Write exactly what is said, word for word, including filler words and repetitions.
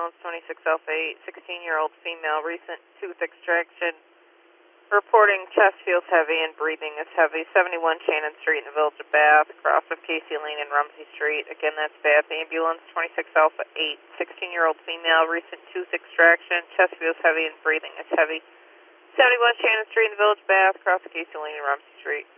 ambulance twenty-six Alpha eight, sixteen-year-old female, recent tooth extraction. Reporting chest feels heavy and breathing is heavy. seventy-one Shannon Street in the Village of Bath, across of Casey Lane and Rumsey Street. Again, that's Bath ambulance twenty-six Alpha eight, sixteen-year-old female, recent tooth extraction. Chest feels heavy and breathing is heavy. seventy-one Shannon Street in the Village of Bath, across of Casey Lane and Rumsey Street.